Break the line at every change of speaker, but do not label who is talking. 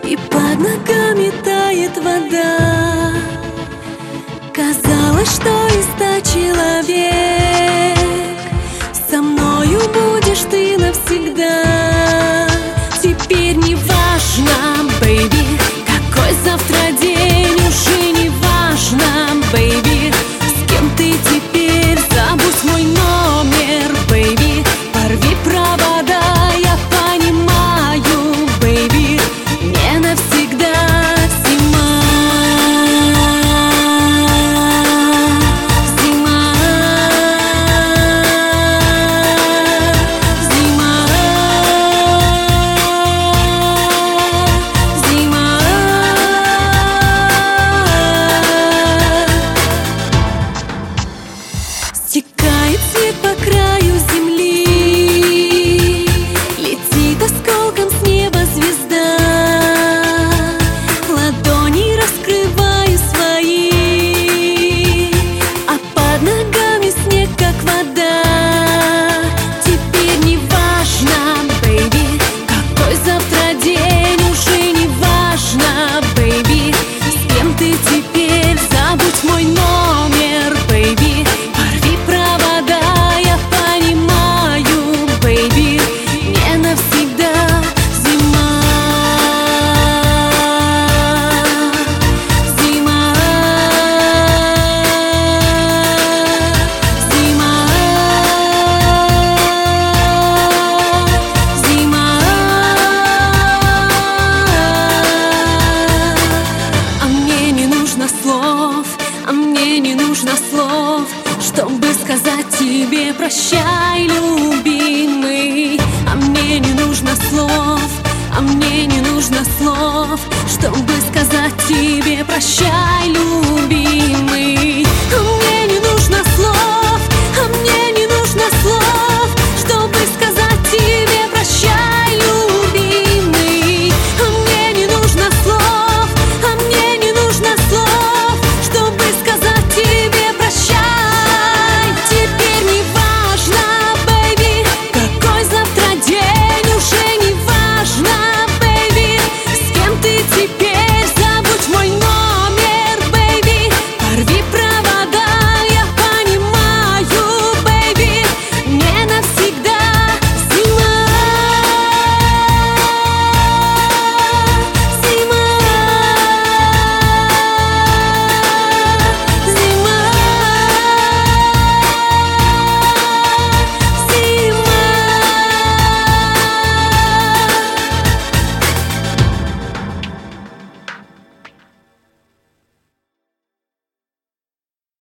и под ногами тает вода. Казалось, что и 100 человек, со мною будешь ты навсегда. Теперь не важно, бэйби, какой завтра день, уже не важно, бэйби, с кем ты теперь. Забудь мой номер, бэйби, порви провода, я понимаю, бэйби, не навсегда. Зима, зима, зима, зима. Стекает снег по краю земли, летит осколком с неба звезда. Ладони раскрываю свои, а под ногами снег, как вода. Теперь не важно, бэйби, какой завтра день, уже не важно, бэйби, с кем ты теперь. Забудь мой номер, бэйби, порви провода, я понимаю, бэйби, не навсегда. Зима, зима, зима, зима. А мне не нужно слов, а мне не нужно слов, чтобы сказать тебе прощай, любимый. А мне не нужно слов, а мне не нужно слов, чтобы сказать тебе прощай, любимый.